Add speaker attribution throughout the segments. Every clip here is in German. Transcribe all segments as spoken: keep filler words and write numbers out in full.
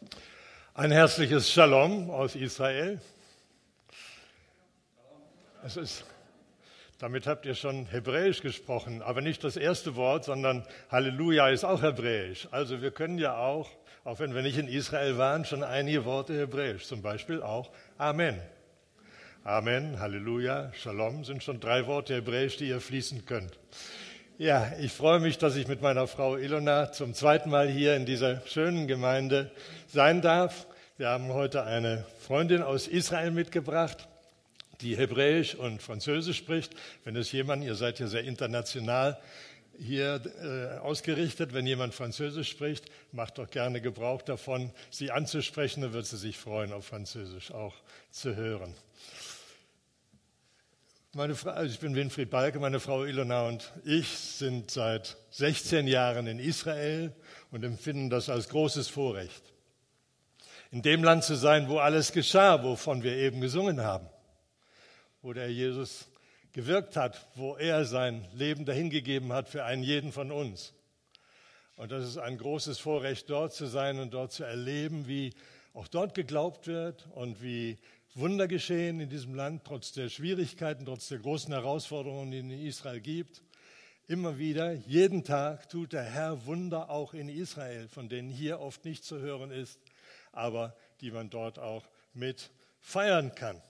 Speaker 1: Ein herzliches Shalom aus Israel. Es ist, damit habt ihr schon Hebräisch gesprochen, aber nicht das erste Wort, sondern Halleluja ist auch Hebräisch. Also wir können ja auch, auch wenn wir nicht in Israel waren, schon einige Worte Hebräisch, zum Beispiel auch Amen. Amen, Halleluja, Shalom sind schon drei Worte Hebräisch, die ihr fließen könnt. Ja, ich freue mich, dass ich mit meiner Frau Ilona zum zweiten Mal hier in dieser schönen Gemeinde sein darf. Wir haben heute eine Freundin aus Israel mitgebracht, die Hebräisch und Französisch spricht. Wenn es jemand, ihr seid ja sehr international hier äh, ausgerichtet, wenn jemand Französisch spricht, macht doch gerne Gebrauch davon, sie anzusprechen, dann wird sie sich freuen, auf Französisch auch zu hören. Meine Frau, also ich bin Winfried Balke, meine Frau Ilona und ich sind seit sechzehn Jahren in Israel und empfinden das als großes Vorrecht, in dem Land zu sein, wo alles geschah, wovon wir eben gesungen haben, wo der Jesus gewirkt hat, wo er sein Leben dahingegeben hat für einen jeden von uns. Und das ist ein großes Vorrecht, dort zu sein und dort zu erleben, wie auch dort geglaubt wird und wie Wunder geschehen in diesem Land, trotz der Schwierigkeiten, trotz der großen Herausforderungen, die es in Israel gibt. Immer wieder, jeden Tag tut der Herr Wunder auch in Israel, von denen hier oft nicht zu hören ist, aber die man dort auch mit feiern kann.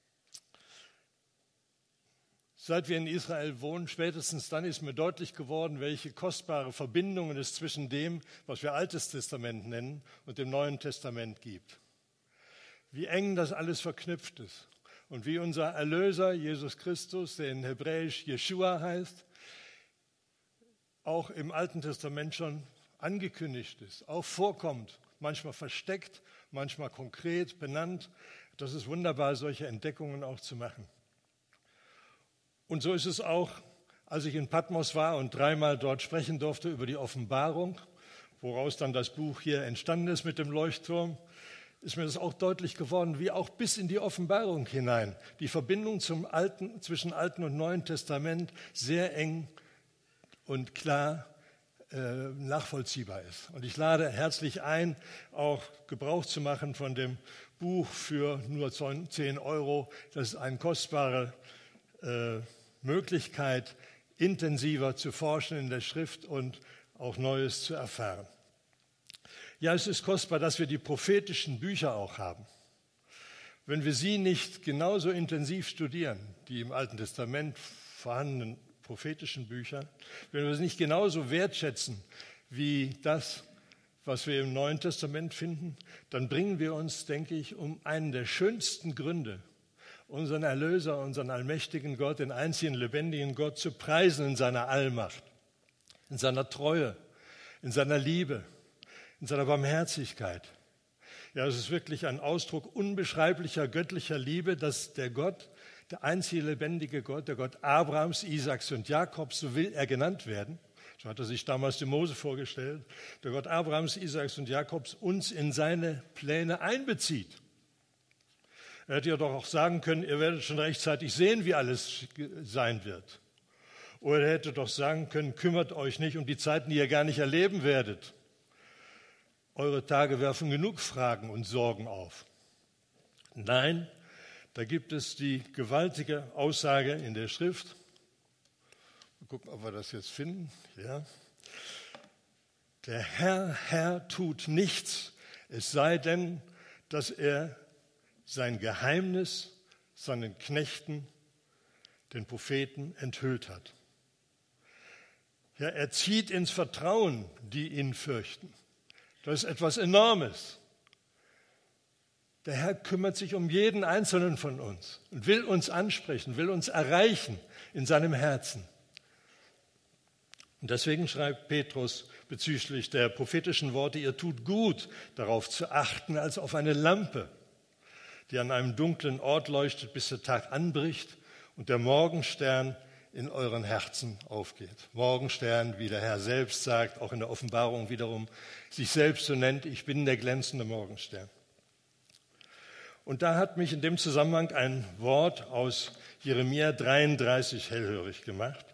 Speaker 1: Seit wir in Israel wohnen, spätestens dann ist mir deutlich geworden, welche kostbare Verbindungen es zwischen dem, was wir Altes Testament nennen, und dem Neuen Testament gibt. Wie eng das alles verknüpft ist und wie unser Erlöser, Jesus Christus, der in Hebräisch Jeshua heißt, auch im Alten Testament schon angekündigt ist, auch vorkommt, manchmal versteckt, manchmal konkret benannt. Das ist wunderbar, solche Entdeckungen auch zu machen. Und so ist es auch, als ich in Patmos war und dreimal dort sprechen durfte über die Offenbarung, woraus dann das Buch hier entstanden ist mit dem Leuchtturm, ist mir das auch deutlich geworden, wie auch bis in die Offenbarung hinein die Verbindung zum Alten, zwischen Alten und Neuen Testament sehr eng und klar äh, nachvollziehbar ist. Und ich lade herzlich ein, auch Gebrauch zu machen von dem Buch für nur zehn Euro. Das ist eine kostbare äh, Möglichkeit, intensiver zu forschen in der Schrift und auch Neues zu erfahren. Ja, es ist kostbar, dass wir die prophetischen Bücher auch haben. Wenn wir sie nicht genauso intensiv studieren, die im Alten Testament vorhandenen prophetischen Bücher, wenn wir sie nicht genauso wertschätzen wie das, was wir im Neuen Testament finden, dann bringen wir uns, denke ich, um einen der schönsten Gründe, unseren Erlöser, unseren allmächtigen Gott, den einzigen lebendigen Gott zu preisen in seiner Allmacht, in seiner Treue, in seiner Liebe, in seiner Barmherzigkeit. Ja, es ist wirklich ein Ausdruck unbeschreiblicher göttlicher Liebe, dass der Gott, der einzige lebendige Gott, der Gott Abrahams, Isaaks und Jakobs, so will er genannt werden, so hat er sich damals dem Mose vorgestellt, der Gott Abrahams, Isaaks und Jakobs uns in seine Pläne einbezieht. Er hätte ja doch auch sagen können, ihr werdet schon rechtzeitig sehen, wie alles sein wird. Oder er hätte doch sagen können, kümmert euch nicht um die Zeiten, die ihr gar nicht erleben werdet. Eure Tage werfen genug Fragen und Sorgen auf. Nein, da gibt es die gewaltige Aussage in der Schrift. Mal gucken, ob wir das jetzt finden. Ja. Der Herr, Herr tut nichts, es sei denn, dass er sein Geheimnis seinen Knechten, den Propheten, enthüllt hat. Ja, er zieht ins Vertrauen, die ihn fürchten. Das ist etwas Enormes. Der Herr kümmert sich um jeden Einzelnen von uns und will uns ansprechen, will uns erreichen in seinem Herzen. Und deswegen schreibt Petrus bezüglich der prophetischen Worte, ihr tut gut, darauf zu achten, als auf eine Lampe, die an einem dunklen Ort leuchtet, bis der Tag anbricht und der Morgenstern in euren Herzen aufgeht. Morgenstern, wie der Herr selbst sagt, auch in der Offenbarung wiederum, sich selbst so nennt, ich bin der glänzende Morgenstern. Und da hat mich in dem Zusammenhang ein Wort aus Jeremia dreiunddreißig hellhörig gemacht.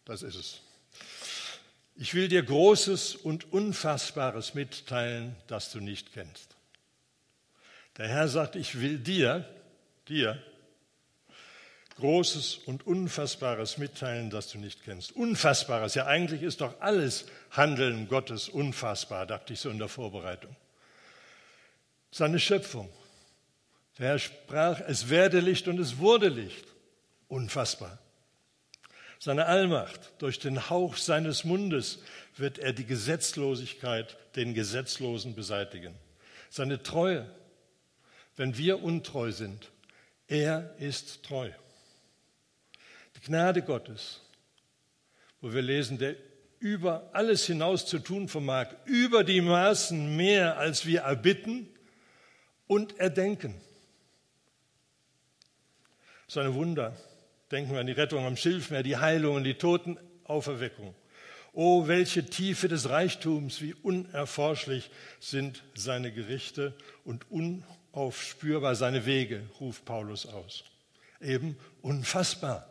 Speaker 1: das ist es. Ich will dir Großes und Unfassbares mitteilen, das du nicht kennst. Der Herr sagt, ich will dir, dir, Großes und Unfassbares mitteilen, das du nicht kennst. Unfassbares, ja eigentlich ist doch alles Handeln Gottes unfassbar, dachte ich so in der Vorbereitung. Seine Schöpfung. Der Herr sprach, es werde Licht und es wurde Licht. Unfassbar. Seine Allmacht, durch den Hauch seines Mundes wird er die Gesetzlosigkeit, den Gesetzlosen beseitigen. Seine Treue, wenn wir untreu sind, er ist treu. Die Gnade Gottes, wo wir lesen, der über alles hinaus zu tun vermag, über die Maßen mehr, als wir erbitten und erdenken. Seine Wunder, denken wir an die Rettung am Schilfmeer, die Heilungen, die Totenauferweckung. Oh, welche Tiefe des Reichtums, wie unerforschlich sind seine Gerichte und unaufspürbar seine Wege, ruft Paulus aus. Eben unfassbar.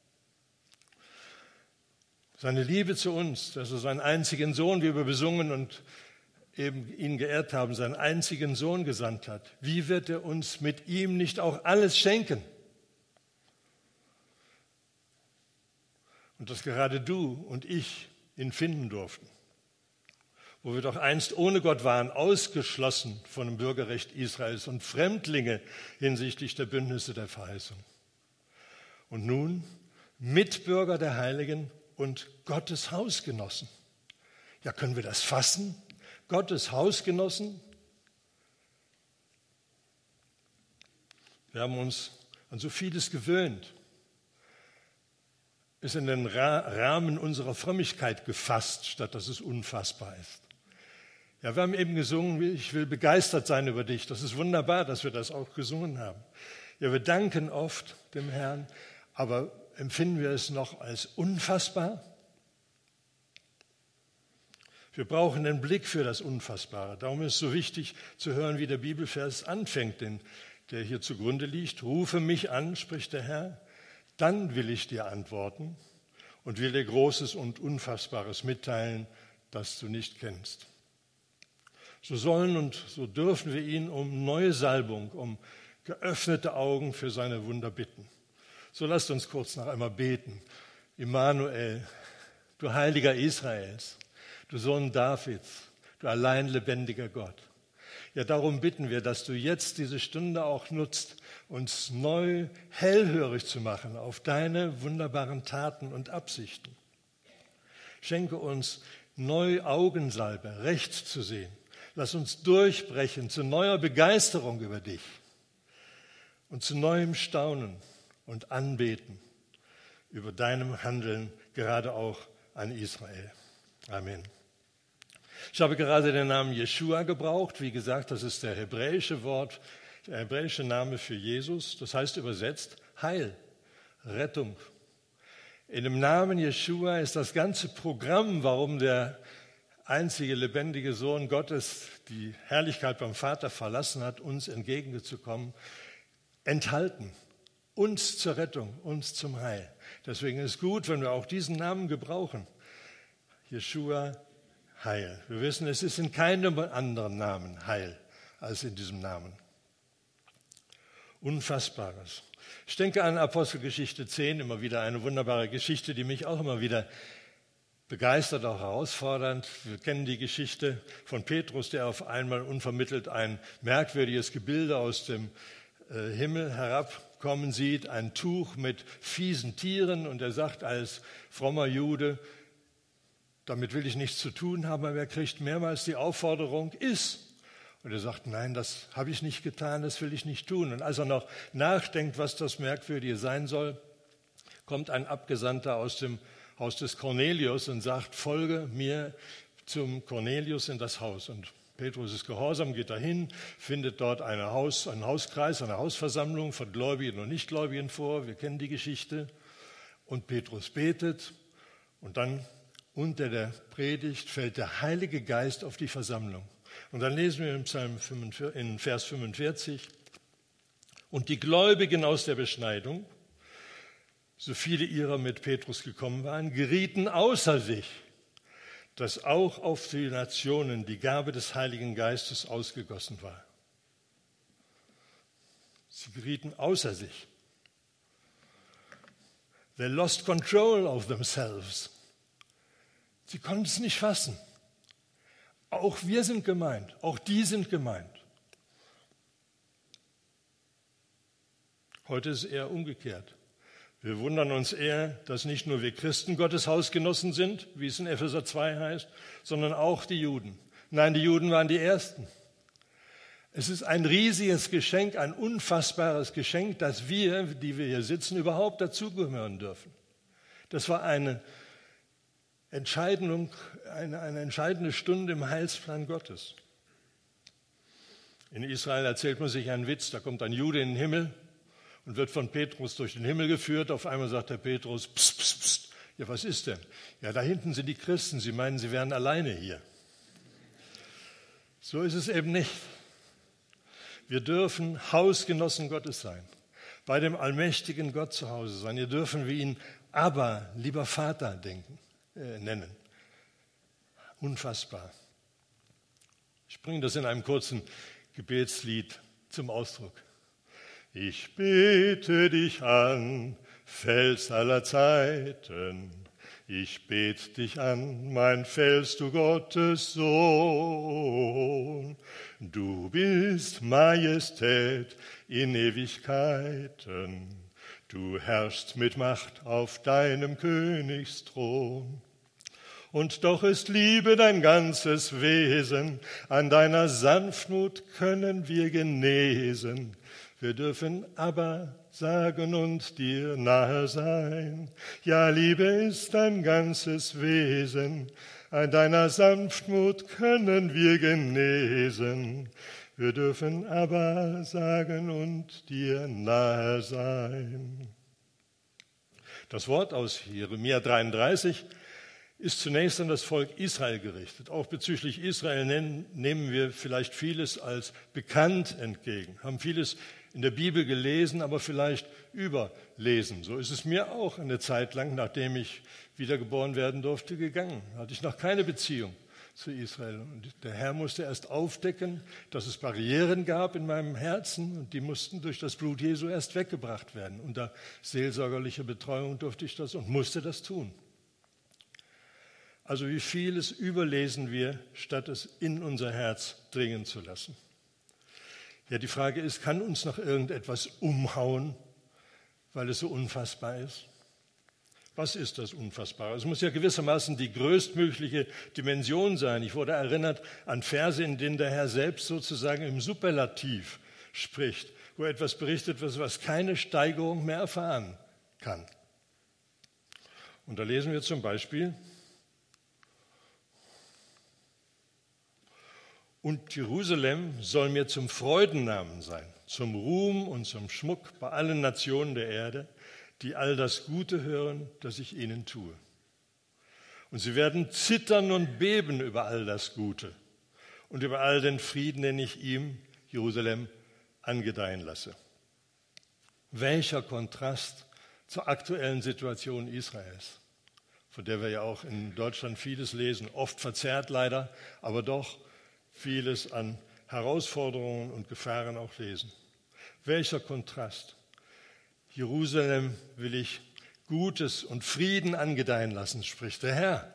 Speaker 1: Seine Liebe zu uns, dass er seinen einzigen Sohn, wie wir besungen und eben ihn geehrt haben, seinen einzigen Sohn gesandt hat. Wie wird er uns mit ihm nicht auch alles schenken? Und dass gerade du und ich ihn finden durften, wo wir doch einst ohne Gott waren, ausgeschlossen von dem Bürgerrecht Israels und Fremdlinge hinsichtlich der Bündnisse der Verheißung. Und nun Mitbürger der Heiligen und Gottes Hausgenossen. Ja, können wir das fassen? Gottes Hausgenossen? Wir haben uns an so vieles gewöhnt, ist in den Rahmen unserer Frömmigkeit gefasst, statt dass es unfassbar ist. Ja, wir haben eben gesungen, ich will begeistert sein über dich. Das ist wunderbar, dass wir das auch gesungen haben. Ja, wir danken oft dem Herrn, aber empfinden wir es noch als unfassbar? Wir brauchen den Blick für das Unfassbare. Darum ist es so wichtig zu hören, wie der Bibelvers anfängt, den, der hier zugrunde liegt. Rufe mich an, spricht der Herr, dann will ich dir antworten und will dir Großes und Unfassbares mitteilen, das du nicht kennst. So sollen und so dürfen wir ihn um neue Salbung, um geöffnete Augen für seine Wunder bitten. So lasst uns kurz noch einmal beten. Immanuel, du Heiliger Israels, du Sohn Davids, du allein lebendiger Gott. Ja, darum bitten wir, dass du jetzt diese Stunde auch nutzt, uns neu hellhörig zu machen auf deine wunderbaren Taten und Absichten. Schenke uns neu Augensalbe, recht zu sehen. Lass uns durchbrechen zu neuer Begeisterung über dich und zu neuem Staunen und Anbeten über deinem Handeln, gerade auch an Israel. Amen. Ich habe gerade den Namen Jeschua gebraucht. Wie gesagt, das ist der hebräische Wort, der hebräische Name für Jesus. Das heißt übersetzt Heil, Rettung. In dem Namen Jeschua ist das ganze Programm, warum der einzige lebendige Sohn Gottes die Herrlichkeit beim Vater verlassen hat, uns entgegenzukommen, enthalten. Uns zur Rettung, uns zum Heil. Deswegen ist es gut, wenn wir auch diesen Namen gebrauchen. Jeschua, Heil. Wir wissen, es ist in keinem anderen Namen Heil als in diesem Namen. Unfassbares. Ich denke an Apostelgeschichte zehn, immer wieder eine wunderbare Geschichte, die mich auch immer wieder begeistert, auch herausfordernd. Wir kennen die Geschichte von Petrus, der auf einmal unvermittelt ein merkwürdiges Gebilde aus dem äh, Himmel herabkommen sieht, ein Tuch mit fiesen Tieren, und er sagt als frommer Jude, damit will ich nichts zu tun haben, aber er kriegt mehrmals die Aufforderung, iss. Und er sagt, nein, das habe ich nicht getan, das will ich nicht tun. Und als er noch nachdenkt, was das Merkwürdige sein soll, kommt ein Abgesandter aus dem Haus des Cornelius und sagt, folge mir zum Cornelius in das Haus. Und Petrus ist gehorsam, geht dahin, findet dort eine Haus, einen Hauskreis, eine Hausversammlung von Gläubigen und Nichtgläubigen vor. Wir kennen die Geschichte. Und Petrus betet und dann unter der Predigt fällt der Heilige Geist auf die Versammlung. Und dann lesen wir im Psalm fünfundvierzig, in Vers fünfundvierzig, und die Gläubigen aus der Beschneidung so viele ihrer mit Petrus gekommen waren, gerieten außer sich, dass auch auf die Nationen die Gabe des Heiligen Geistes ausgegossen war. Sie gerieten außer sich. They lost control of themselves. Sie konnten es nicht fassen. Auch wir sind gemeint, auch die sind gemeint. Heute ist es eher umgekehrt. Wir wundern uns eher, dass nicht nur wir Christen Gottes Hausgenossen sind, wie es in Epheser zwei heißt, sondern auch die Juden. Nein, die Juden waren die Ersten. Es ist ein riesiges Geschenk, ein unfassbares Geschenk, dass wir, die wir hier sitzen, überhaupt dazugehören dürfen. Das war eine Entscheidung, eine, eine entscheidende Stunde im Heilsplan Gottes. In Israel erzählt man sich einen Witz, da kommt ein Jude in den Himmel und wird von Petrus durch den Himmel geführt. Auf einmal sagt der Petrus, pst, pst, pst. Ja, was ist denn? Ja, da hinten sind die Christen, sie meinen, sie wären alleine hier. So ist es eben nicht. Wir dürfen Hausgenossen Gottes sein, bei dem allmächtigen Gott zu Hause sein. Wir dürfen wir ihn Abba, lieber Vater, denken, äh, nennen. Unfassbar. Ich bringe das in einem kurzen Gebetslied zum Ausdruck. Ich bete dich an, Fels aller Zeiten. Ich bete dich an, mein Fels, du Gottes Sohn. Du bist Majestät in Ewigkeiten. Du herrschst mit Macht auf deinem Königsthron. Und doch ist Liebe dein ganzes Wesen, an deiner Sanftmut können wir genesen. Wir dürfen aber sagen und dir nahe sein. Ja, Liebe ist dein ganzes Wesen, an deiner Sanftmut können wir genesen. Wir dürfen aber sagen und dir nahe sein. Das Wort aus Jeremia dreiunddreißig ist zunächst an das Volk Israel gerichtet. Auch bezüglich Israel nehmen wir vielleicht vieles als bekannt entgegen, haben vieles in der Bibel gelesen, aber vielleicht überlesen. So ist es mir auch eine Zeit lang, nachdem ich wiedergeboren werden durfte, gegangen. Da hatte ich noch keine Beziehung zu Israel. Und der Herr musste erst aufdecken, dass es Barrieren gab in meinem Herzen und die mussten durch das Blut Jesu erst weggebracht werden. Unter seelsorgerlicher Betreuung durfte ich das und musste das tun. Also wie vieles überlesen wir, statt es in unser Herz dringen zu lassen. Ja, die Frage ist, kann uns noch irgendetwas umhauen, weil es so unfassbar ist? Was ist das Unfassbare? Es muss ja gewissermaßen die größtmögliche Dimension sein. Ich wurde erinnert an Verse, in denen der Herr selbst sozusagen im Superlativ spricht, wo etwas berichtet wird, was keine Steigerung mehr erfahren kann. Und da lesen wir zum Beispiel: Und Jerusalem soll mir zum Freudennamen sein, zum Ruhm und zum Schmuck bei allen Nationen der Erde, die all das Gute hören, das ich ihnen tue. Und sie werden zittern und beben über all das Gute und über all den Frieden, den ich ihm, Jerusalem, angedeihen lasse. Welcher Kontrast zur aktuellen Situation Israels, von der wir ja auch in Deutschland vieles lesen, oft verzerrt leider, aber doch vieles an Herausforderungen und Gefahren auch lesen. Welcher Kontrast. Jerusalem will ich Gutes und Frieden angedeihen lassen, spricht der Herr.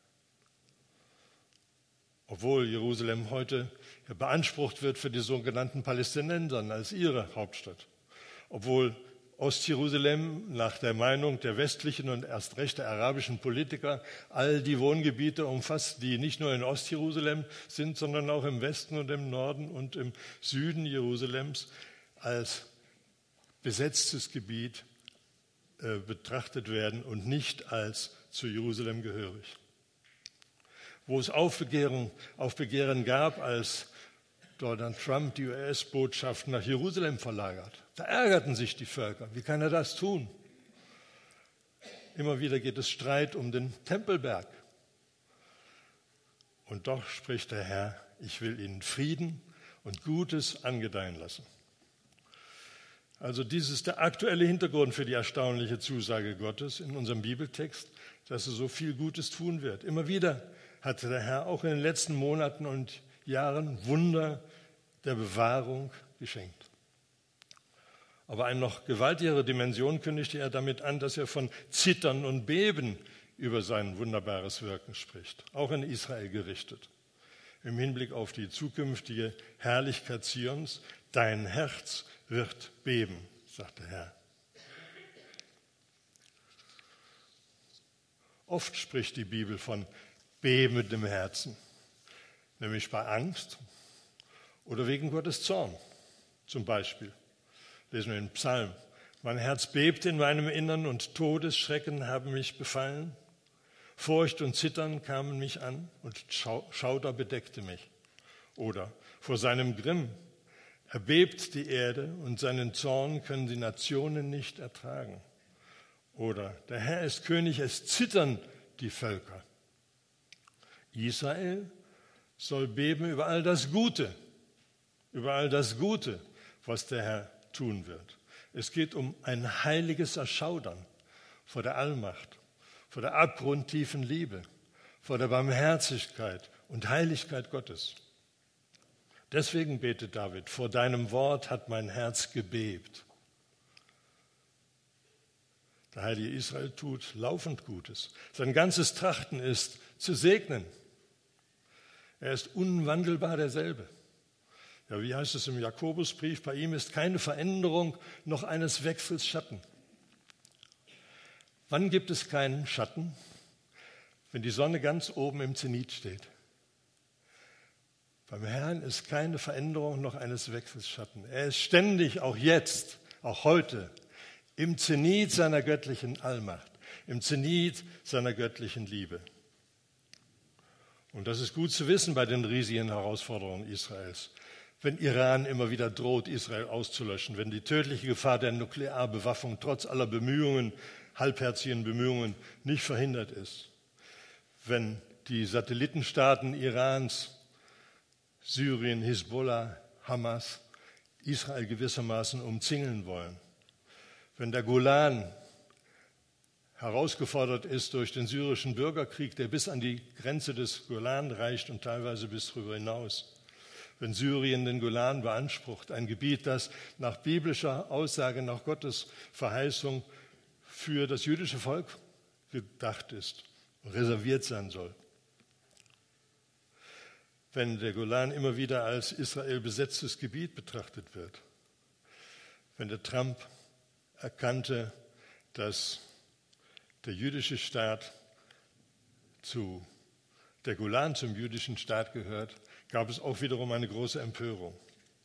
Speaker 1: Obwohl Jerusalem heute beansprucht wird für die sogenannten Palästinenser als ihre Hauptstadt. Obwohl Ostjerusalem nach der Meinung der westlichen und erst recht der arabischen Politiker all die Wohngebiete umfasst, die nicht nur in Ostjerusalem sind, sondern auch im Westen und im Norden und im Süden Jerusalems als besetztes Gebiet äh, betrachtet werden und nicht als zu Jerusalem gehörig. Wo es Aufbegehren, Aufbegehren gab, als Donald Trump die U S-Botschaft nach Jerusalem verlagert. Da ärgerten sich die Völker. Wie kann er das tun? Immer wieder geht es Streit um den Tempelberg. Und doch spricht der Herr, ich will ihnen Frieden und Gutes angedeihen lassen. Also dies ist der aktuelle Hintergrund für die erstaunliche Zusage Gottes in unserem Bibeltext, dass er so viel Gutes tun wird. Immer wieder hat der Herr auch in den letzten Monaten und Jahren Wunder der Bewahrung geschenkt. Aber eine noch gewaltigere Dimension kündigte er damit an, dass er von Zittern und Beben über sein wunderbares Wirken spricht, auch in Israel gerichtet. Im Hinblick auf die zukünftige Herrlichkeit Zions, dein Herz wird beben, sagt der Herr. Oft spricht die Bibel von bebendem Herzen, nämlich bei Angst oder wegen Gottes Zorn. Zum Beispiel lesen wir im Psalm: Mein Herz bebt in meinem Innern und Todesschrecken haben mich befallen. Furcht und Zittern kamen mich an und Schauder bedeckte mich. Oder vor seinem Grimm erbebt die Erde und seinen Zorn können die Nationen nicht ertragen. Oder der Herr ist König, es zittern die Völker. Israel soll beben über all das Gute, über all das Gute, was der Herr tun wird. Es geht um ein heiliges Erschaudern vor der Allmacht, vor der abgrundtiefen Liebe, vor der Barmherzigkeit und Heiligkeit Gottes. Deswegen betet David: Vor deinem Wort hat mein Herz gebebt. Der heilige Israel tut laufend Gutes. Sein ganzes Trachten ist zu segnen. Er ist unwandelbar derselbe. Ja, wie heißt es im Jakobusbrief? Bei ihm ist keine Veränderung noch eines Wechsels Schatten. Wann gibt es keinen Schatten? Wenn die Sonne ganz oben im Zenit steht. Beim Herrn ist keine Veränderung noch eines Wechsels Schatten. Er ist ständig, auch jetzt, auch heute, im Zenit seiner göttlichen Allmacht, im Zenit seiner göttlichen Liebe. Und das ist gut zu wissen bei den riesigen Herausforderungen Israels. Wenn Iran immer wieder droht, Israel auszulöschen, wenn die tödliche Gefahr der Nuklearbewaffnung trotz aller Bemühungen, halbherzigen Bemühungen, nicht verhindert ist, wenn die Satellitenstaaten Irans, Syrien, Hisbollah, Hamas, Israel gewissermaßen umzingeln wollen, wenn der Golan herausgefordert ist durch den syrischen Bürgerkrieg, der bis an die Grenze des Golan reicht und teilweise bis darüber hinaus, wenn Syrien den Golan beansprucht, ein Gebiet, das nach biblischer Aussage, nach Gottes Verheißung für das jüdische Volk gedacht ist, reserviert sein soll. Wenn der Golan immer wieder als Israel besetztes Gebiet betrachtet wird, wenn der Trump erkannte, dass der jüdische Staat zu, der Golan zum jüdischen Staat gehört, gab es auch wiederum eine große Empörung.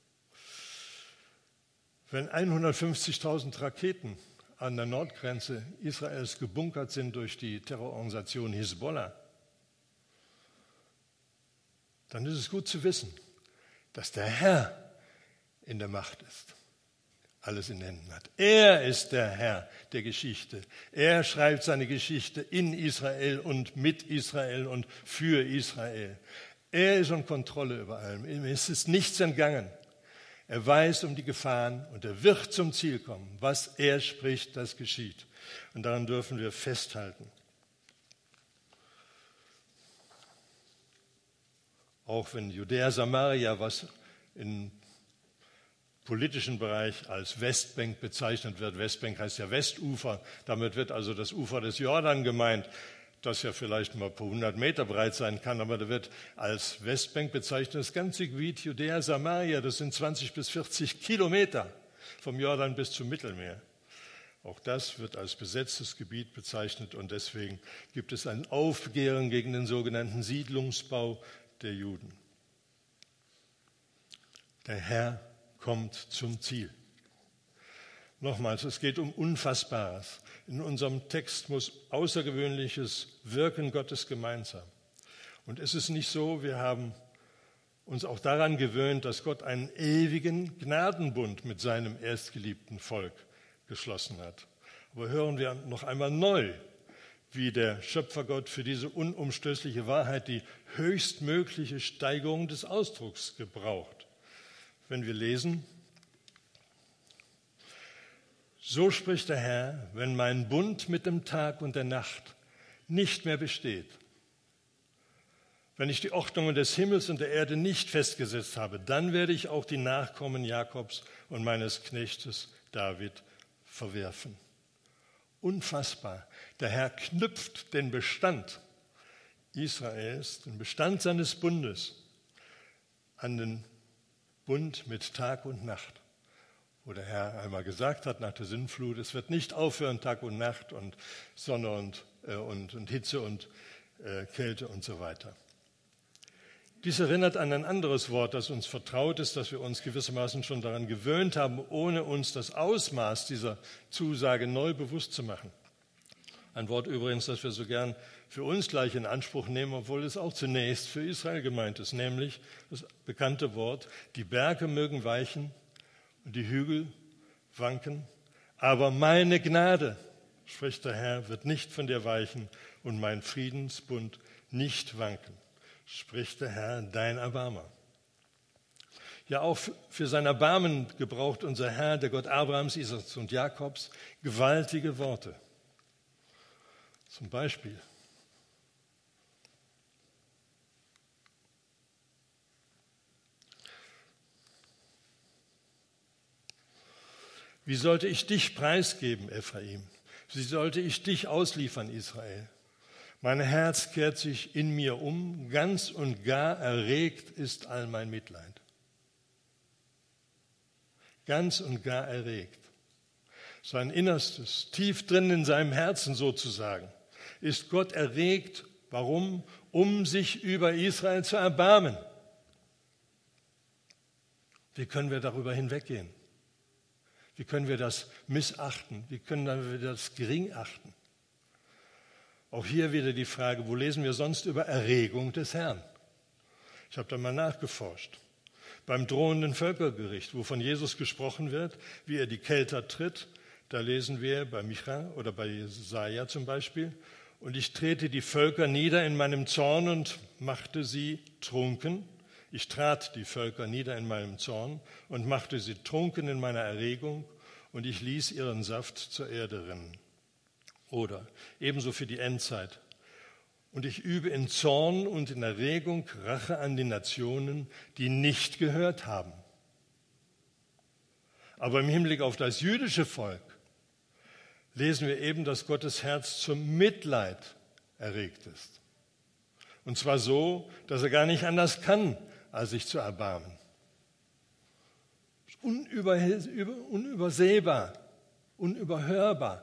Speaker 1: Wenn hundertfünfzigtausend Raketen an der Nordgrenze Israels gebunkert sind durch die Terrororganisation Hisbollah, dann ist es gut zu wissen, dass der Herr in der Macht ist, alles in Händen hat. Er ist der Herr der Geschichte. Er schreibt seine Geschichte in Israel und mit Israel und für Israel. Er ist in Kontrolle über allem. Ihm ist es nichts entgangen. Er weiß um die Gefahren und er wird zum Ziel kommen. Was er spricht, das geschieht. Und daran dürfen wir festhalten. Auch wenn Judäa Samaria, was im politischen Bereich als Westbank bezeichnet wird, Westbank heißt ja Westufer, damit wird also das Ufer des Jordan gemeint, das ja vielleicht mal ein paar hundert Meter breit sein kann, aber da wird als Westbank bezeichnet das ganze Gebiet Judäa Samaria, das sind zwanzig bis vierzig Kilometer vom Jordan bis zum Mittelmeer. Auch das wird als besetztes Gebiet bezeichnet und deswegen gibt es ein Aufbegehren gegen den sogenannten Siedlungsbau der Juden. Der Herr kommt zum Ziel. Nochmals, es geht um Unfassbares. In unserem Text muss außergewöhnliches Wirken Gottes gemeint sein. Und es ist nicht so, wir haben uns auch daran gewöhnt, dass Gott einen ewigen Gnadenbund mit seinem erstgeliebten Volk geschlossen hat. Aber hören wir noch einmal neu, wie der Schöpfergott für diese unumstößliche Wahrheit die höchstmögliche Steigerung des Ausdrucks gebraucht. Wenn wir lesen, So spricht der Herr, wenn mein Bund mit dem Tag und der Nacht nicht mehr besteht, wenn ich die Ordnungen des Himmels und der Erde nicht festgesetzt habe, dann werde ich auch die Nachkommen Jakobs und meines Knechtes David verwerfen. Unfassbar. Der Herr knüpft den Bestand Israels, den Bestand seines Bundes an den Bund mit Tag und Nacht. Wo der Herr einmal gesagt hat nach der Sintflut, es wird nicht aufhören Tag und Nacht und Sonne und, äh, und, und Hitze und äh, Kälte und so weiter. Dies erinnert an ein anderes Wort, das uns vertraut ist, das wir uns gewissermaßen schon daran gewöhnt haben, ohne uns das Ausmaß dieser Zusage neu bewusst zu machen. Ein Wort übrigens, das wir so gern für uns gleich in Anspruch nehmen, obwohl es auch zunächst für Israel gemeint ist, nämlich das bekannte Wort, die Berge mögen weichen und die Hügel wanken, aber meine Gnade, spricht der Herr, wird nicht von dir weichen und mein Friedensbund nicht wanken, spricht der Herr, dein Erbarmer. Ja, auch für sein Erbarmen gebraucht unser Herr, der Gott Abrahams, Isaaks und Jakobs, gewaltige Worte. Zum Beispiel: Wie sollte ich dich preisgeben, Ephraim? Wie sollte ich dich ausliefern, Israel? Mein Herz kehrt sich in mir um, ganz und gar erregt ist all mein Mitleid. Ganz und gar erregt. Sein Innerstes, tief drin in seinem Herzen sozusagen, ist Gott erregt. Warum? Um sich über Israel zu erbarmen. Wie können wir darüber hinweggehen? Wie können wir das missachten? Wie können wir das gering achten? Auch hier wieder die Frage, wo lesen wir sonst über Erregung des Herrn? Ich habe da mal nachgeforscht. Beim drohenden Völkergericht, wo von Jesus gesprochen wird, wie er die Kelter tritt, da lesen wir bei Micha oder bei Jesaja zum Beispiel: Und ich trete die Völker nieder in meinem Zorn und machte sie trunken. Ich trat die Völker nieder in meinem Zorn und machte sie trunken in meiner Erregung, und ich ließ ihren Saft zur Erde rinnen. Oder ebenso für die Endzeit: Und ich übe in Zorn und in Erregung Rache an den Nationen, die nicht gehört haben. Aber im Hinblick auf das jüdische Volk lesen wir eben, dass Gottes Herz zum Mitleid erregt ist. Und zwar so, dass er gar nicht anders kann, als sich zu erbarmen. Unüber, unübersehbar, unüberhörbar.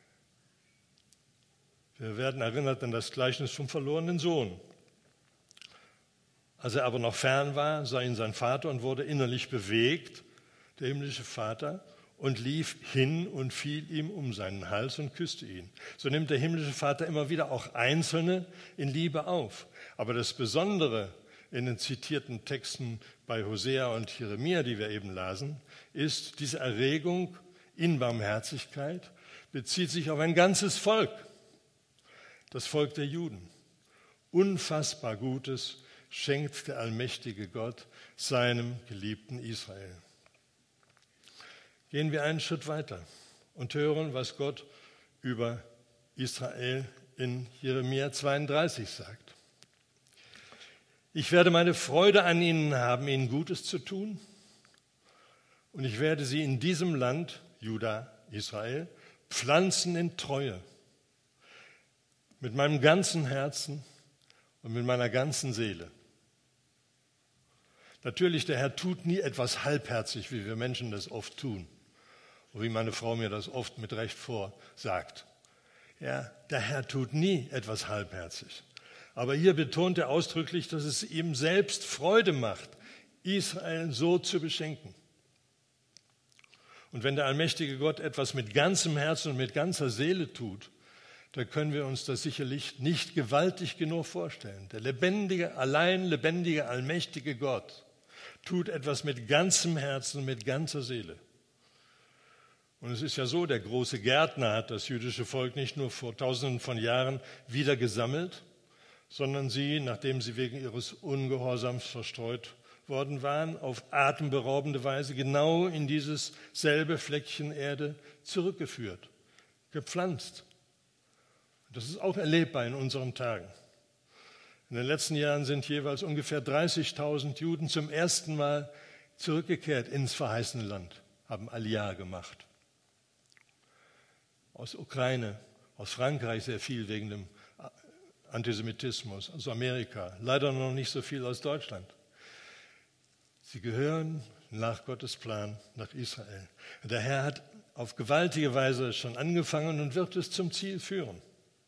Speaker 1: Wir werden erinnert an das Gleichnis vom verlorenen Sohn. Als er aber noch fern war, sah ihn sein Vater und wurde innerlich bewegt, der himmlische Vater, und lief hin und fiel ihm um seinen Hals und küsste ihn. So nimmt der himmlische Vater immer wieder auch Einzelne in Liebe auf. Aber das Besondere in den zitierten Texten bei Hosea und Jeremia, die wir eben lasen, ist, diese Erregung in Barmherzigkeit bezieht sich auf ein ganzes Volk, das Volk der Juden. Unfassbar Gutes schenkt der allmächtige Gott seinem geliebten Israel. Gehen wir einen Schritt weiter und hören, was Gott über Israel in Jeremia zweiunddreißig sagt. Ich werde meine Freude an ihnen haben, ihnen Gutes zu tun, und ich werde sie in diesem Land, Juda, Israel, pflanzen in Treue, mit meinem ganzen Herzen und mit meiner ganzen Seele. Natürlich, der Herr tut nie etwas halbherzig, wie wir Menschen das oft tun, und wie meine Frau mir das oft mit Recht vorsagt. Ja, der Herr tut nie etwas halbherzig. Aber hier betont er ausdrücklich, dass es ihm selbst Freude macht, Israel so zu beschenken. Und wenn der allmächtige Gott etwas mit ganzem Herzen und mit ganzer Seele tut, dann können wir uns das sicherlich nicht gewaltig genug vorstellen. Der lebendige, allein lebendige, allmächtige Gott tut etwas mit ganzem Herzen, mit ganzer Seele. Und es ist ja so, der große Gärtner hat das jüdische Volk nicht nur vor tausenden von Jahren wieder gesammelt, sondern sie, nachdem sie wegen ihres Ungehorsams verstreut worden waren, auf atemberaubende Weise genau in dieses selbe Fleckchen Erde zurückgeführt, gepflanzt. Das ist auch erlebbar in unseren Tagen. In den letzten Jahren sind jeweils ungefähr dreißigtausend Juden zum ersten Mal zurückgekehrt ins verheißene Land, haben Aliyah gemacht. Aus Ukraine, aus Frankreich sehr viel wegen dem Antisemitismus, aus Amerika, leider noch nicht so viel aus Deutschland. Sie gehören nach Gottes Plan nach Israel. Der Herr hat auf gewaltige Weise schon angefangen und wird es zum Ziel führen.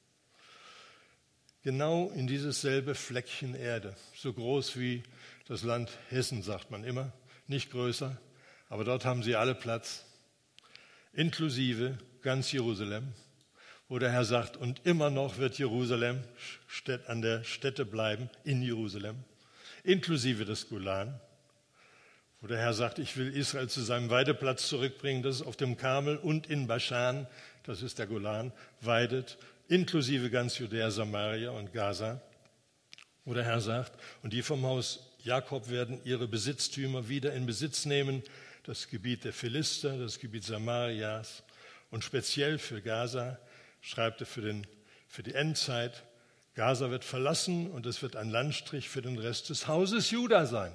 Speaker 1: Genau in dieses selbe Fleckchen Erde, so groß wie das Land Hessen, sagt man immer, nicht größer, aber dort haben sie alle Platz, inklusive ganz Jerusalem, wo der Herr sagt, und immer noch wird Jerusalem an der Stätte bleiben, in Jerusalem, inklusive des Golan, wo der Herr sagt, ich will Israel zu seinem Weideplatz zurückbringen, das ist auf dem Karmel und in Baschan, das ist der Golan, weidet, inklusive ganz Judäa, Samaria und Gaza, wo der Herr sagt, und die vom Haus Jakob werden ihre Besitztümer wieder in Besitz nehmen, das Gebiet der Philister, das Gebiet Samarias und speziell für Gaza schreibt er für, den, für die Endzeit, Gaza wird verlassen und es wird ein Landstrich für den Rest des Hauses Juda sein.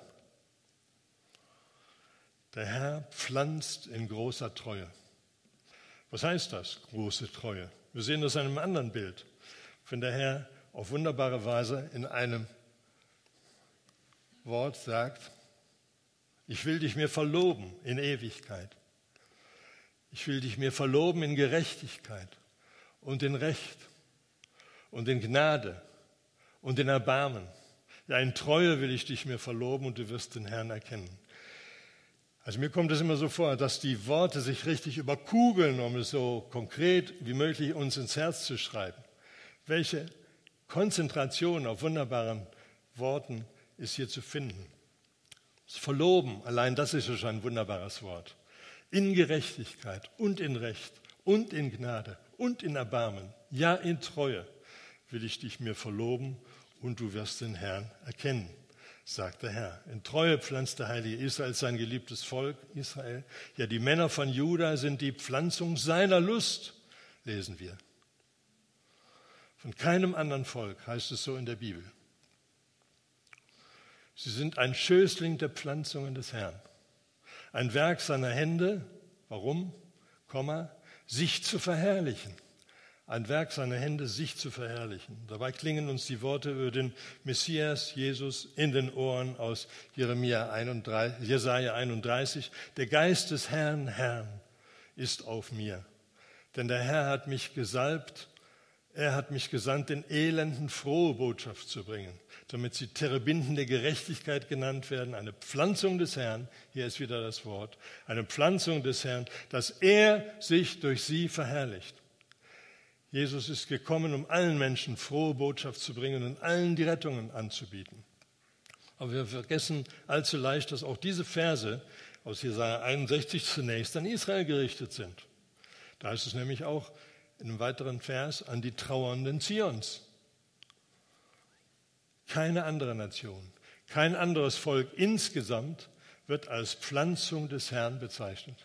Speaker 1: Der Herr pflanzt in großer Treue. Was heißt das, große Treue? Wir sehen das in einem anderen Bild, wenn der Herr auf wunderbare Weise in einem Wort sagt, ich will dich mir verloben in Ewigkeit. Ich will dich mir verloben in Gerechtigkeit und in Recht und in Gnade und in Erbarmen. Ja, in Treue will ich dich mir verloben und du wirst den Herrn erkennen. Also mir kommt es immer so vor, dass die Worte sich richtig überkugeln, um es so konkret wie möglich uns ins Herz zu schreiben. Welche Konzentration auf wunderbaren Worten ist hier zu finden? Das Verloben, allein das ist schon ein wunderbares Wort. In Gerechtigkeit und in Recht und in Gnade und in Erbarmen, ja in Treue will ich dich mir verloben und du wirst den Herrn erkennen, sagt der Herr. In Treue pflanzt der Heilige Israel sein geliebtes Volk Israel. Ja, die Männer von Juda sind die Pflanzung seiner Lust, lesen wir. Von keinem anderen Volk heißt es so in der Bibel. Sie sind ein Schößling der Pflanzungen des Herrn. Ein Werk seiner Hände, warum? Komma, sich zu verherrlichen. Ein Werk seiner Hände, sich zu verherrlichen. Dabei klingen uns die Worte über den Messias Jesus in den Ohren aus Jeremia einunddreißig, Jesaja einunddreißig. Der Geist des Herrn, Herrn, ist auf mir. Denn der Herr hat mich gesalbt, er hat mich gesandt, den Elenden frohe Botschaft zu bringen, damit sie Terebinden der Gerechtigkeit genannt werden, eine Pflanzung des Herrn, hier ist wieder das Wort, eine Pflanzung des Herrn, dass er sich durch sie verherrlicht. Jesus ist gekommen, um allen Menschen frohe Botschaft zu bringen und allen die Rettungen anzubieten. Aber wir vergessen allzu leicht, dass auch diese Verse aus Jesaja einundsechzig zunächst an Israel gerichtet sind. Da heißt es nämlich auch in einem weiteren Vers an die Trauernden Zions. Keine andere Nation, kein anderes Volk insgesamt wird als Pflanzung des Herrn bezeichnet.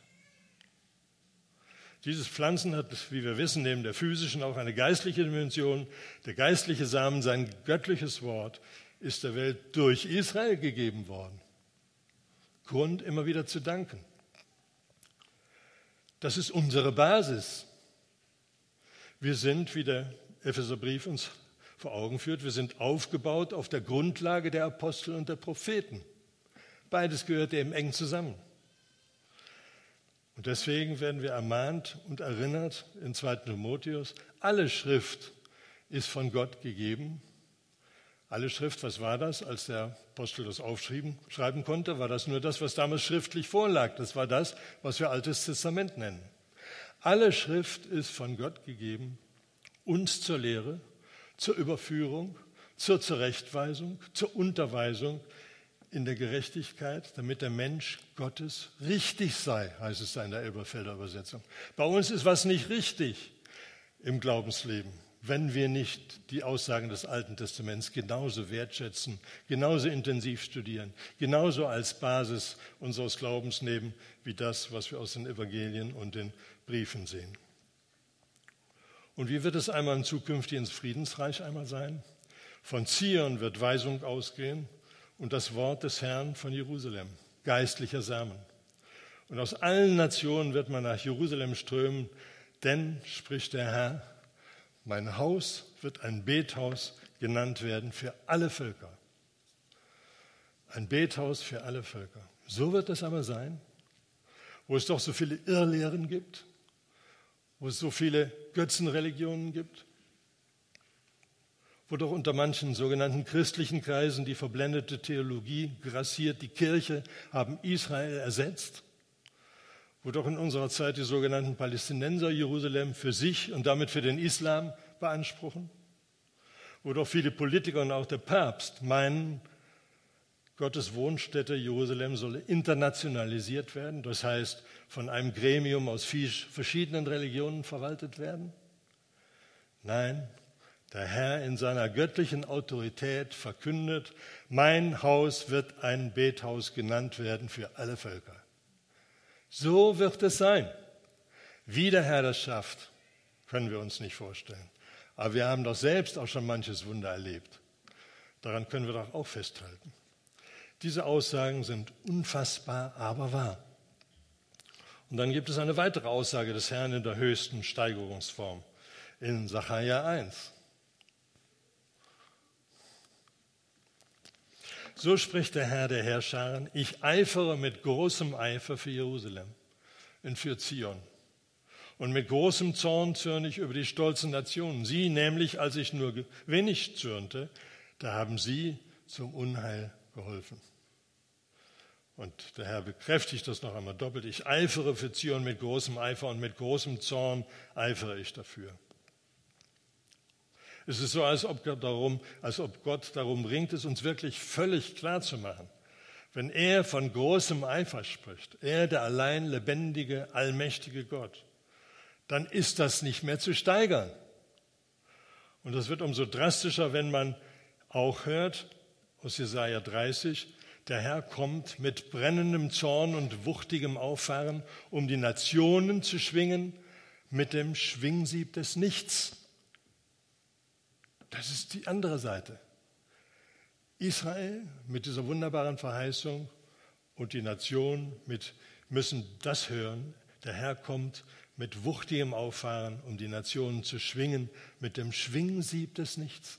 Speaker 1: Dieses Pflanzen hat, wie wir wissen, neben der physischen auch eine geistliche Dimension. Der geistliche Samen, sein göttliches Wort, ist der Welt durch Israel gegeben worden. Grund, immer wieder zu danken. Das ist unsere Basis. Wir sind, wie der Epheserbrief uns vor Augen führt, wir sind aufgebaut auf der Grundlage der Apostel und der Propheten. Beides gehört eben eng zusammen. Und deswegen werden wir ermahnt und erinnert in zweiten Timotheus, alle Schrift ist von Gott gegeben. Alle Schrift, was war das? Als der Apostel das aufschreiben schreiben konnte, war das nur das, was damals schriftlich vorlag. Das war das, was wir Altes Testament nennen. Alle Schrift ist von Gott gegeben, uns zur Lehre, zur Überführung, zur Zurechtweisung, zur Unterweisung in der Gerechtigkeit, damit der Mensch Gottes richtig sei, heißt es da in der Elberfelder Übersetzung. Bei uns ist was nicht richtig im Glaubensleben, wenn wir nicht die Aussagen des Alten Testaments genauso wertschätzen, genauso intensiv studieren, genauso als Basis unseres Glaubens nehmen, wie das, was wir aus den Evangelien und den Briefen sehen. Und wie wird es einmal im zukünftigen Friedensreich einmal sein? Von Zion wird Weisung ausgehen und das Wort des Herrn von Jerusalem, geistlicher Samen. Und aus allen Nationen wird man nach Jerusalem strömen, denn, spricht der Herr, mein Haus wird ein Bethaus genannt werden für alle Völker. Ein Bethaus für alle Völker. So wird es aber sein, wo es doch so viele Irrlehren gibt, wo es so viele Götzenreligionen gibt, wo doch unter manchen sogenannten christlichen Kreisen die verblendete Theologie grassiert, die Kirche haben Israel ersetzt, wo doch in unserer Zeit die sogenannten Palästinenser Jerusalem für sich und damit für den Islam beanspruchen, wo doch viele Politiker und auch der Papst meinen, Gottes Wohnstätte Jerusalem solle internationalisiert werden, das heißt von einem Gremium aus verschiedenen Religionen verwaltet werden. Nein, der Herr in seiner göttlichen Autorität verkündet, mein Haus wird ein Bethaus genannt werden für alle Völker. So wird es sein. Wie der Herr das schafft, können wir uns nicht vorstellen. Aber wir haben doch selbst auch schon manches Wunder erlebt. Daran können wir doch auch festhalten. Diese Aussagen sind unfassbar, aber wahr. Und dann gibt es eine weitere Aussage des Herrn in der höchsten Steigerungsform in Sacharja eins. So spricht der Herr der Heerscharen, ich eifere mit großem Eifer für Jerusalem und für Zion. Und mit großem Zorn zürne ich über die stolzen Nationen. Sie nämlich, als ich nur wenig zürnte, da haben sie zum Unheil geholfen. Und der Herr bekräftigt das noch einmal doppelt. Ich eifere für Zion mit großem Eifer und mit großem Zorn eifere ich dafür. Es ist so, als ob, darum, als ob Gott darum ringt, es uns wirklich völlig klar zu machen. Wenn er von großem Eifer spricht, er der allein lebendige, allmächtige Gott, dann ist das nicht mehr zu steigern. Und das wird umso drastischer, wenn man auch hört aus Jesaja dreißig, der Herr kommt mit brennendem Zorn und wuchtigem Auffahren, um die Nationen zu schwingen mit dem Schwingsieb des Nichts. Das ist die andere Seite. Israel mit dieser wunderbaren Verheißung und die Nationen mit, müssen das hören. Der Herr kommt mit wuchtigem Auffahren, um die Nationen zu schwingen mit dem Schwingsieb des Nichts.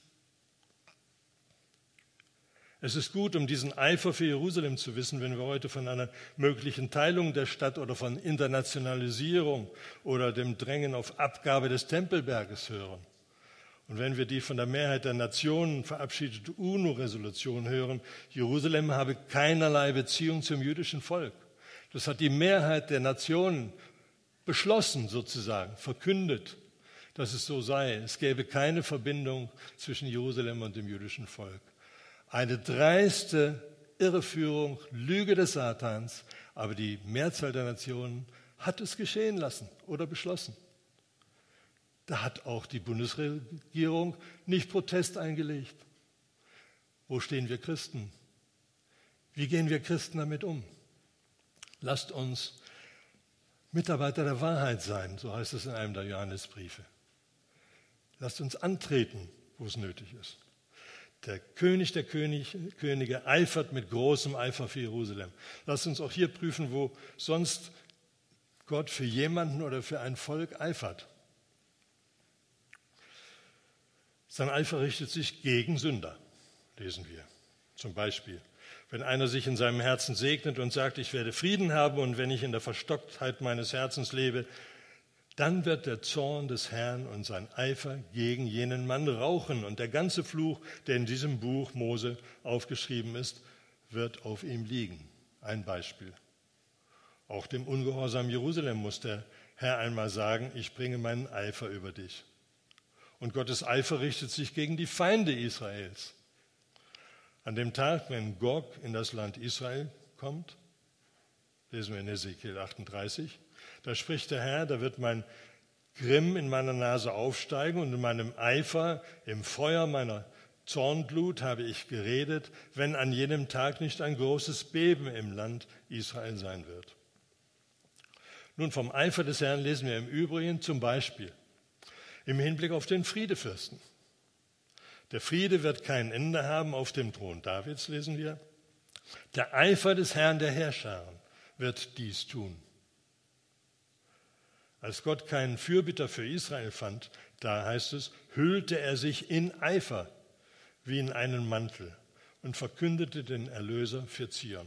Speaker 1: Es ist gut, um diesen Eifer für Jerusalem zu wissen, wenn wir heute von einer möglichen Teilung der Stadt oder von Internationalisierung oder dem Drängen auf Abgabe des Tempelberges hören. Und wenn wir die von der Mehrheit der Nationen verabschiedete UNO-Resolution hören, Jerusalem habe keinerlei Beziehung zum jüdischen Volk. Das hat die Mehrheit der Nationen beschlossen, sozusagen, verkündet, dass es so sei. Es gäbe keine Verbindung zwischen Jerusalem und dem jüdischen Volk. Eine dreiste Irreführung, Lüge des Satans, aber die Mehrzahl der Nationen hat es geschehen lassen oder beschlossen. Da hat auch die Bundesregierung nicht Protest eingelegt. Wo stehen wir Christen? Wie gehen wir Christen damit um? Lasst uns Mitarbeiter der Wahrheit sein, so heißt es in einem der Johannesbriefe. Lasst uns antreten, wo es nötig ist. Der König der König, Könige eifert mit großem Eifer für Jerusalem. Lasst uns auch hier prüfen, wo sonst Gott für jemanden oder für ein Volk eifert. Sein Eifer richtet sich gegen Sünder, lesen wir. Zum Beispiel, wenn einer sich in seinem Herzen segnet und sagt, ich werde Frieden haben und wenn ich in der Verstocktheit meines Herzens lebe, dann wird der Zorn des Herrn und sein Eifer gegen jenen Mann rauchen und der ganze Fluch, der in diesem Buch Mose aufgeschrieben ist, wird auf ihm liegen. Ein Beispiel. Auch dem Ungehorsam Jerusalem muss der Herr einmal sagen, ich bringe meinen Eifer über dich. Und Gottes Eifer richtet sich gegen die Feinde Israels. An dem Tag, wenn Gog in das Land Israel kommt, lesen wir in Hesekiel achtunddreißig, da spricht der Herr, da wird mein Grimm in meiner Nase aufsteigen und in meinem Eifer, im Feuer meiner Zornglut habe ich geredet, wenn an jenem Tag nicht ein großes Beben im Land Israel sein wird. Nun, vom Eifer des Herrn lesen wir im Übrigen zum Beispiel im Hinblick auf den Friedefürsten. Der Friede wird kein Ende haben auf dem Thron Davids, lesen wir. Der Eifer des Herrn der Heerscharen wird dies tun. Als Gott keinen Fürbitter für Israel fand, da heißt es, hüllte er sich in Eifer wie in einen Mantel und verkündete den Erlöser für Zion.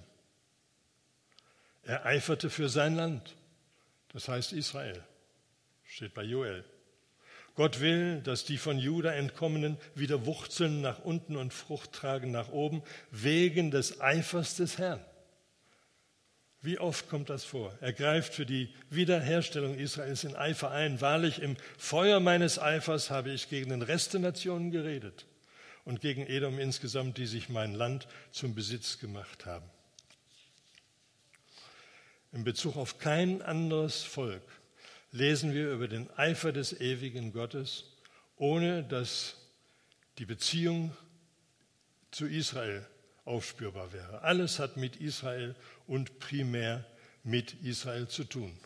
Speaker 1: Er eiferte für sein Land, das heißt Israel, steht bei Joel. Gott will, dass die von Juda Entkommenen wieder wurzeln nach unten und Frucht tragen nach oben, wegen des Eifers des Herrn. Wie oft kommt das vor? Er greift für die Wiederherstellung Israels in Eifer ein. Wahrlich, im Feuer meines Eifers habe ich gegen den Rest der Nationen geredet und gegen Edom insgesamt, die sich mein Land zum Besitz gemacht haben. In Bezug auf kein anderes Volk lesen wir über den Eifer des ewigen Gottes, ohne dass die Beziehung zu Israel aufspürbar wäre. Alles hat mit Israel und primär mit Israel zu tun.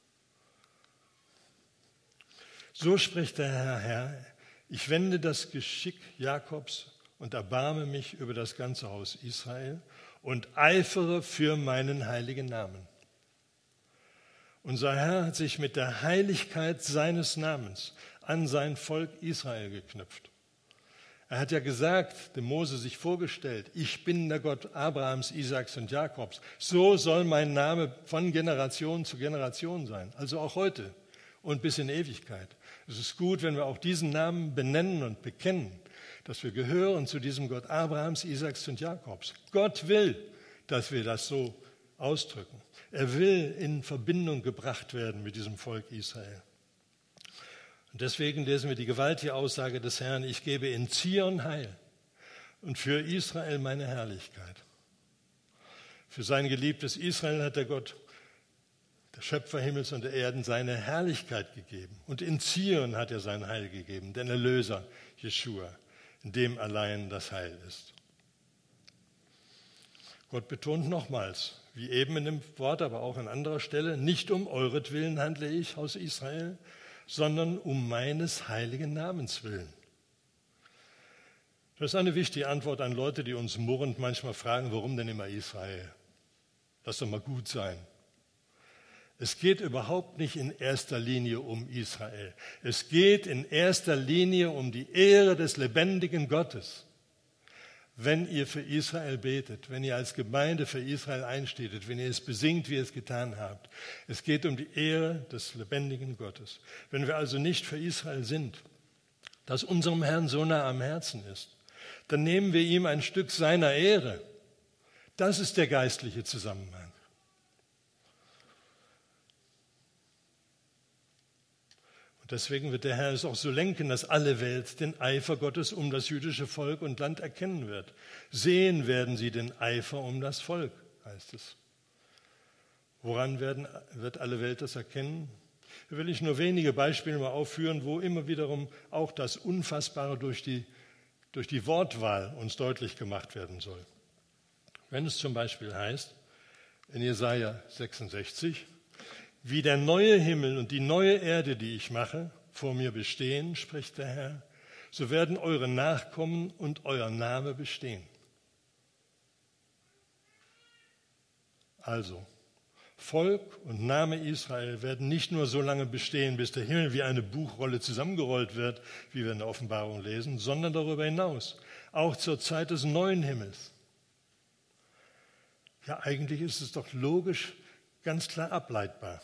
Speaker 1: So spricht der Herr, Herr, ich wende das Geschick Jakobs und erbarme mich über das ganze Haus Israel und eifere für meinen heiligen Namen. Unser Herr hat sich mit der Heiligkeit seines Namens an sein Volk Israel geknüpft. Er hat ja gesagt, dem Mose sich vorgestellt, ich bin der Gott Abrahams, Isaaks und Jakobs. So soll mein Name von Generation zu Generation sein, also auch heute und bis in Ewigkeit. Es ist gut, wenn wir auch diesen Namen benennen und bekennen, dass wir gehören zu diesem Gott Abrahams, Isaaks und Jakobs. Gott will, dass wir das so ausdrücken. Er will in Verbindung gebracht werden mit diesem Volk Israel. Und deswegen lesen wir die gewaltige Aussage des Herrn, ich gebe in Zion Heil und für Israel meine Herrlichkeit. Für sein geliebtes Israel hat der Gott, der Schöpfer Himmels und der Erden, seine Herrlichkeit gegeben. Und in Zion hat er sein Heil gegeben, den Erlöser Jeschua, in dem allein das Heil ist. Gott betont nochmals, wie eben in dem Wort, aber auch an anderer Stelle, nicht um euretwillen handle ich, Haus Israel, sondern um meines heiligen Namens willen. Das ist eine wichtige Antwort an Leute, die uns murrend manchmal fragen, warum denn immer Israel? Lass doch mal gut sein. Es geht überhaupt nicht in erster Linie um Israel. Es geht in erster Linie um die Ehre des lebendigen Gottes. Wenn ihr für Israel betet, wenn ihr als Gemeinde für Israel einsteht, wenn ihr es besingt, wie ihr es getan habt. Es geht um die Ehre des lebendigen Gottes. Wenn wir also nicht für Israel sind, das unserem Herrn so nah am Herzen ist, dann nehmen wir ihm ein Stück seiner Ehre. Das ist der geistliche Zusammenhang. Deswegen wird der Herr es auch so lenken, dass alle Welt den Eifer Gottes um das jüdische Volk und Land erkennen wird. Sehen werden sie den Eifer um das Volk, heißt es. Woran werden, wird alle Welt das erkennen? Hier will ich nur wenige Beispiele mal aufführen, wo immer wiederum auch das Unfassbare durch die, durch die Wortwahl uns deutlich gemacht werden soll. Wenn es zum Beispiel heißt, in Jesaja sechsundsechzig, wie der neue Himmel und die neue Erde, die ich mache, vor mir bestehen, spricht der Herr, so werden eure Nachkommen und euer Name bestehen. Also, Volk und Name Israel werden nicht nur so lange bestehen, bis der Himmel wie eine Buchrolle zusammengerollt wird, wie wir in der Offenbarung lesen, sondern darüber hinaus, auch zur Zeit des neuen Himmels. Ja, eigentlich ist es doch logisch, ganz klar ableitbar.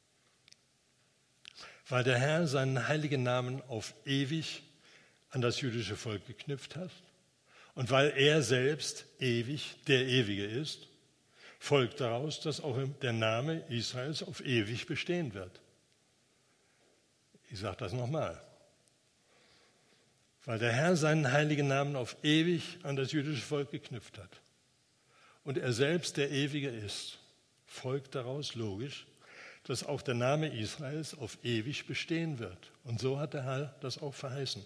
Speaker 1: Weil der Herr seinen heiligen Namen auf ewig an das jüdische Volk geknüpft hat und weil er selbst ewig der Ewige ist, folgt daraus, dass auch der Name Israels auf ewig bestehen wird. Ich sage das nochmal. Weil der Herr seinen heiligen Namen auf ewig an das jüdische Volk geknüpft hat und er selbst der Ewige ist, folgt daraus logisch, dass auch der Name Israels auf ewig bestehen wird. Und so hat der Herr das auch verheißen.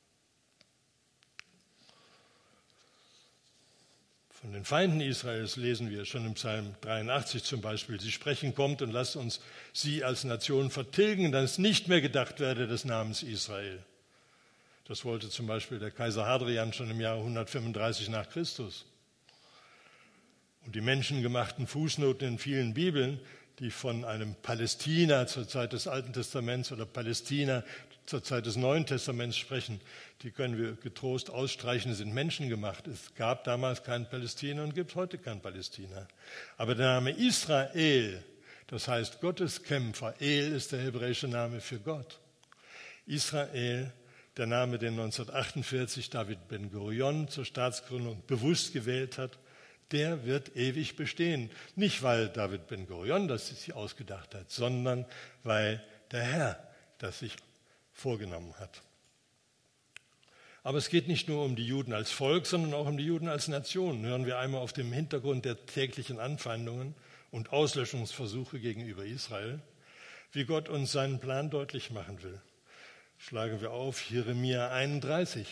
Speaker 1: Von den Feinden Israels lesen wir schon im Psalm dreiundachtzig zum Beispiel. Sie sprechen, kommt und lasst uns sie als Nation vertilgen, dass nicht mehr gedacht werde des Namens Israel. Das wollte zum Beispiel der Kaiser Hadrian schon im Jahre hundertfünfunddreißig nach Christus. Und die menschengemachten Fußnoten in vielen Bibeln, die von einem Palästina zur Zeit des Alten Testaments oder Palästina zur Zeit des Neuen Testaments sprechen, die können wir getrost ausstreichen, sind menschengemacht. Es gab damals kein Palästina und gibt heute kein Palästina. Aber der Name Israel, das heißt Gotteskämpfer, El ist der hebräische Name für Gott. Israel, der Name, den neunzehnhundertachtundvierzig David Ben-Gurion zur Staatsgründung bewusst gewählt hat, der wird ewig bestehen. Nicht, weil David Ben-Gurion das sich ausgedacht hat, sondern weil der Herr das sich vorgenommen hat. Aber es geht nicht nur um die Juden als Volk, sondern auch um die Juden als Nation. Hören wir einmal auf dem Hintergrund der täglichen Anfeindungen und Auslöschungsversuche gegenüber Israel, wie Gott uns seinen Plan deutlich machen will. Schlagen wir auf Jeremia einunddreißig.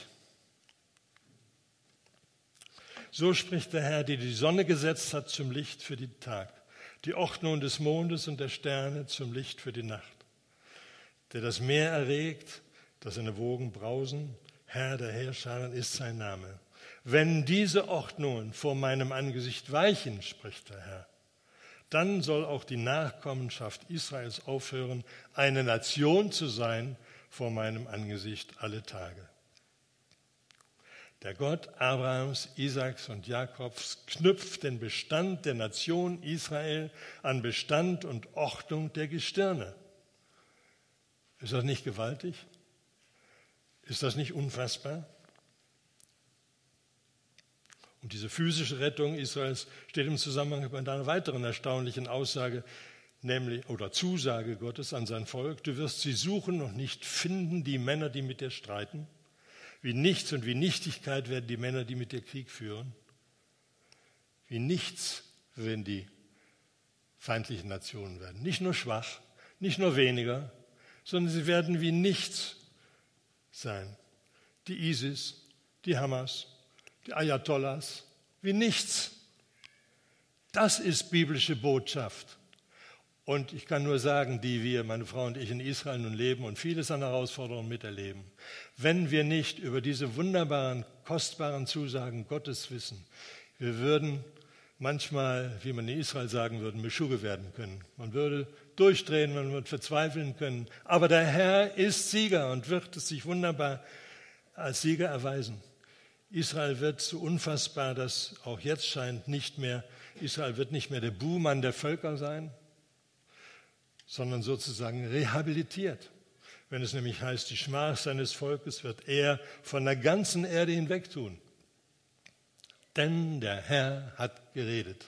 Speaker 1: So spricht der Herr, der die Sonne gesetzt hat zum Licht für den Tag, die Ordnung des Mondes und der Sterne zum Licht für die Nacht, der das Meer erregt, dass seine Wogen brausen, Herr der Heerscharen ist sein Name. Wenn diese Ordnungen vor meinem Angesicht weichen, spricht der Herr, dann soll auch die Nachkommenschaft Israels aufhören, eine Nation zu sein vor meinem Angesicht alle Tage. Der Gott Abrahams, Isaaks und Jakobs knüpft den Bestand der Nation Israel an Bestand und Ordnung der Gestirne. Ist das nicht gewaltig? Ist das nicht unfassbar? Und diese physische Rettung Israels steht im Zusammenhang mit einer weiteren erstaunlichen Aussage, nämlich oder Zusage Gottes an sein Volk: Du wirst sie suchen und nicht finden, die Männer, die mit dir streiten. Wie nichts und wie Nichtigkeit werden die Männer, die mit dir Krieg führen. Wie nichts werden die feindlichen Nationen werden. Nicht nur schwach, nicht nur weniger, sondern sie werden wie nichts sein. Die ISIS, die Hamas, die Ayatollahs, wie nichts. Das ist biblische Botschaft. Und ich kann nur sagen, die wir, meine Frau und ich, in Israel nun leben und vieles an Herausforderungen miterleben, wenn wir nicht über diese wunderbaren, kostbaren Zusagen Gottes wissen, wir würden manchmal, wie man in Israel sagen würde, Meschuge werden können. Man würde durchdrehen, man würde verzweifeln können. Aber der Herr ist Sieger und wird es sich wunderbar als Sieger erweisen. Israel wird so unfassbar, dass auch jetzt scheint nicht mehr, Israel wird nicht mehr der Buhmann der Völker sein, sondern sozusagen rehabilitiert. Wenn es nämlich heißt, die Schmach seines Volkes wird er von der ganzen Erde hinweg tun. Denn der Herr hat geredet.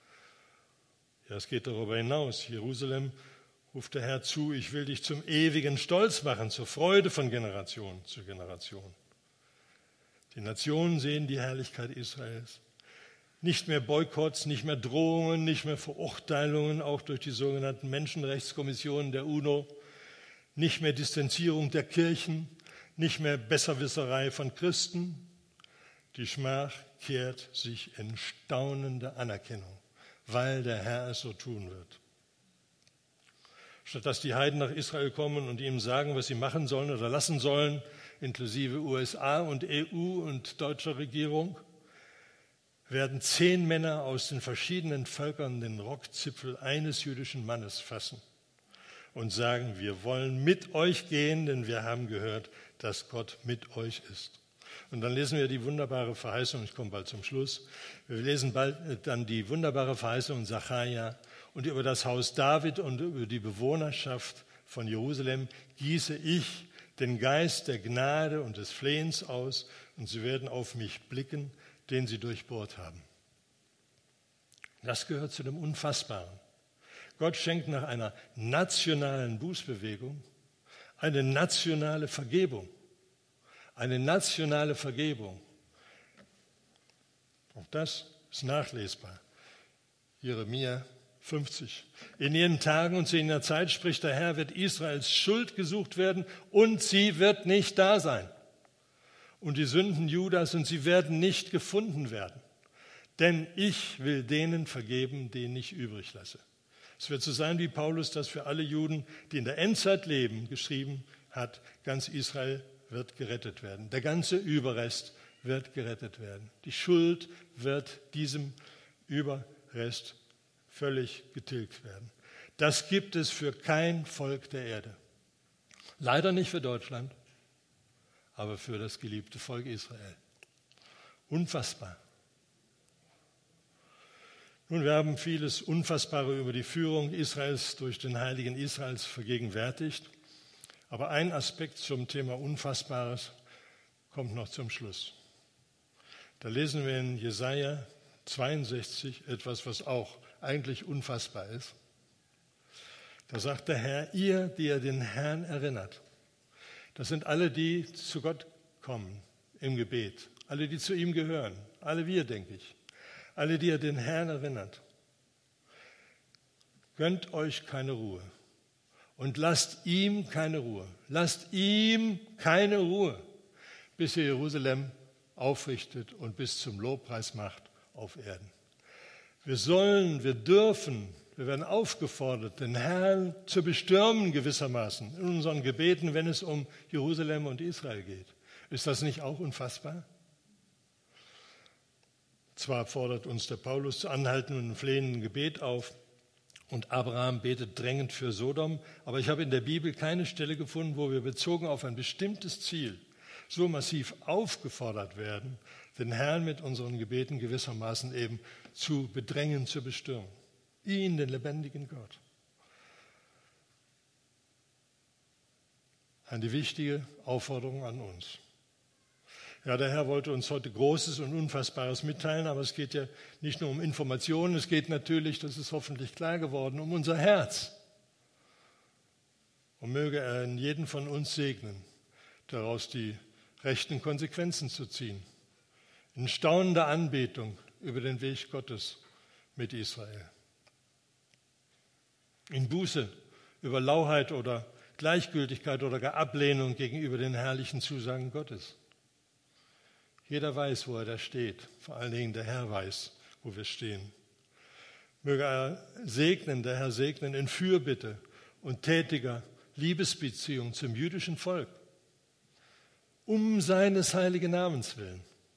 Speaker 1: Ja, es geht darüber hinaus. Jerusalem ruft der Herr zu, ich will dich zum ewigen Stolz machen, zur Freude von Generation zu Generation. Die Nationen sehen die Herrlichkeit Israels. Nicht mehr Boykotts, nicht mehr Drohungen, nicht mehr Verurteilungen, auch durch die sogenannten Menschenrechtskommissionen der UNO, nicht mehr Distanzierung der Kirchen, nicht mehr Besserwisserei von Christen. Die Schmach kehrt sich in staunende Anerkennung, weil der Herr es so tun wird. Statt dass die Heiden nach Israel kommen und ihm sagen, was sie machen sollen oder lassen sollen, inklusive U S A und E U und deutscher Regierung, werden zehn Männer aus den verschiedenen Völkern den Rockzipfel eines jüdischen Mannes fassen und sagen, wir wollen mit euch gehen, denn wir haben gehört, dass Gott mit euch ist. Und dann lesen wir die wunderbare Verheißung, ich komme bald zum Schluss, wir lesen bald dann die wunderbare Verheißung in Sacharja, und über das Haus David und über die Bewohnerschaft von Jerusalem gieße ich den Geist der Gnade und des Flehens aus, und sie werden auf mich blicken, den sie durchbohrt haben. Das gehört zu dem Unfassbaren. Gott schenkt nach einer nationalen Bußbewegung eine nationale Vergebung. Eine nationale Vergebung. Auch das ist nachlesbar. Jeremia fünfzig. In ihren Tagen und zu jener Zeit, spricht der Herr, wird Israels Schuld gesucht werden und sie wird nicht da sein. Und die Sünden Judas und sie werden nicht gefunden werden. Denn ich will denen vergeben, denen ich übrig lasse. Es wird so sein, wie Paulus das für alle Juden, die in der Endzeit leben, geschrieben hat. Ganz Israel wird gerettet werden. Der ganze Überrest wird gerettet werden. Die Schuld wird diesem Überrest völlig getilgt werden. Das gibt es für kein Volk der Erde. Leider nicht für Deutschland, aber für das geliebte Volk Israel. Unfassbar. Nun, wir haben vieles Unfassbare über die Führung Israels durch den Heiligen Israels vergegenwärtigt. Aber ein Aspekt zum Thema Unfassbares kommt noch zum Schluss. Da lesen wir in Jesaja zweiundsechzig etwas, was auch eigentlich unfassbar ist. Da sagt der Herr, ihr, die ihr den Herrn erinnert. Das sind alle, die zu Gott kommen im Gebet. Alle, die zu ihm gehören. Alle wir, denke ich. Alle, die ihr den Herrn erinnert. Gönnt euch keine Ruhe. Und lasst ihm keine Ruhe. Lasst ihm keine Ruhe, bis ihr Jerusalem aufrichtet und bis zum Lobpreis macht auf Erden. Wir sollen, wir dürfen, wir werden aufgefordert, den Herrn zu bestürmen gewissermaßen in unseren Gebeten, wenn es um Jerusalem und Israel geht. Ist das nicht auch unfassbar? Zwar fordert uns der Paulus zu anhaltenden und flehenden Gebet auf und Abraham betet drängend für Sodom, aber ich habe in der Bibel keine Stelle gefunden, wo wir bezogen auf ein bestimmtes Ziel so massiv aufgefordert werden, den Herrn mit unseren Gebeten gewissermaßen eben zu bedrängen, zu bestürmen. Ihn, den lebendigen Gott. Eine wichtige Aufforderung an uns. Ja, der Herr wollte uns heute Großes und Unfassbares mitteilen, aber es geht ja nicht nur um Informationen, es geht natürlich, das ist hoffentlich klar geworden, um unser Herz. Und möge er in jeden von uns segnen, daraus die rechten Konsequenzen zu ziehen. In staunender Anbetung über den Weg Gottes mit Israel. In Buße über Lauheit oder Gleichgültigkeit oder gar Ablehnung gegenüber den herrlichen Zusagen Gottes. Jeder weiß, wo er da steht. Vor allen Dingen der Herr weiß, wo wir stehen. Möge er segnen, der Herr segnen in Fürbitte und tätiger Liebesbeziehung zum jüdischen Volk. Um seines heiligen Namens willen.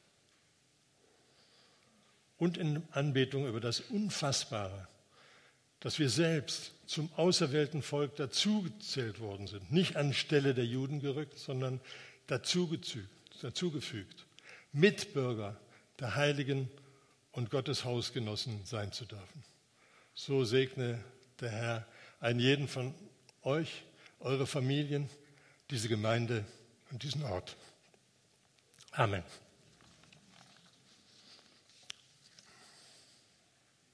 Speaker 1: Und in Anbetung über das Unfassbare, dass wir selbst zum auserwählten Volk dazugezählt worden sind. Nicht anstelle der Juden gerückt, sondern dazugefügt. Mitbürger der Heiligen und Gottes Hausgenossen sein zu dürfen. So segne der Herr einen jeden von euch, eure Familien, diese Gemeinde und diesen Ort. Amen.